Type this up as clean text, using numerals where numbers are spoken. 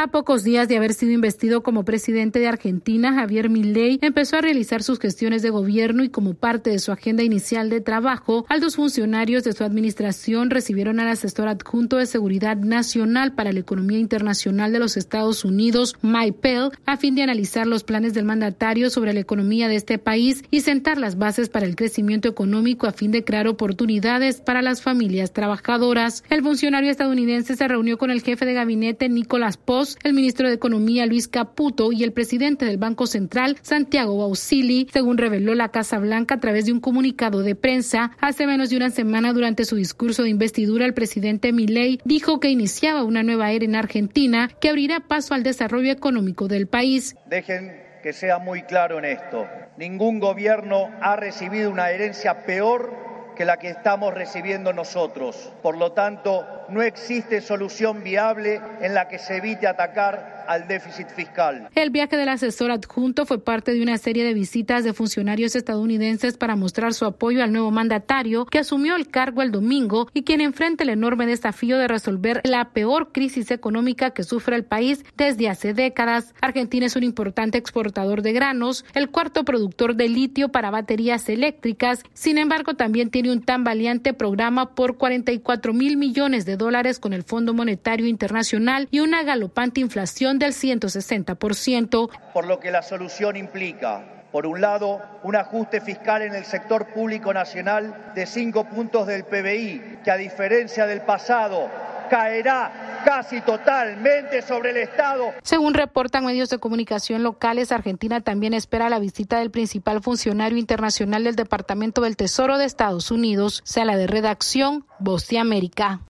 A pocos días de haber sido investido como presidente de Argentina, Javier Milei empezó a realizar sus gestiones de gobierno y como parte de su agenda inicial de trabajo, altos funcionarios de su administración recibieron al asesor adjunto de Seguridad Nacional para la Economía Internacional de los Estados Unidos, Mike Pell, a fin de analizar los planes del mandatario sobre la economía de este país y sentar las bases para el crecimiento económico a fin de crear oportunidades para las familias trabajadoras. El funcionario estadounidense se reunió con el jefe de gabinete Nicolás Post, el ministro de Economía Luis Caputo y el presidente del Banco Central Santiago Bausili, según reveló la Casa Blanca a través de un comunicado de prensa. Hace menos de una semana, durante su discurso de investidura, el presidente Milei dijo que iniciaba una nueva era en Argentina que abrirá paso al desarrollo económico del país. Dejen que sea muy claro en esto. Ningún gobierno ha recibido una herencia peor que la que estamos recibiendo nosotros. Por lo tanto, no existe solución viable en la que se evite atacar al déficit fiscal. El viaje del asesor adjunto fue parte de una serie de visitas de funcionarios estadounidenses para mostrar su apoyo al nuevo mandatario que asumió el cargo el domingo y quien enfrenta el enorme desafío de resolver la peor crisis económica que sufre el país desde hace décadas. Argentina es un importante exportador de granos, el cuarto productor de litio para baterías eléctricas. Sin embargo, también tiene un tambaleante programa por $44,000 millones con el Fondo Monetario Internacional y una galopante inflación del 160%. Por lo que la solución implica, por un lado, un ajuste fiscal en el sector público nacional de 5 puntos del PBI, que a diferencia del pasado, caerá casi totalmente sobre el Estado. Según reportan medios de comunicación locales, Argentina también espera la visita del principal funcionario internacional del Departamento del Tesoro de Estados Unidos. Sala de redacción, Voz de América.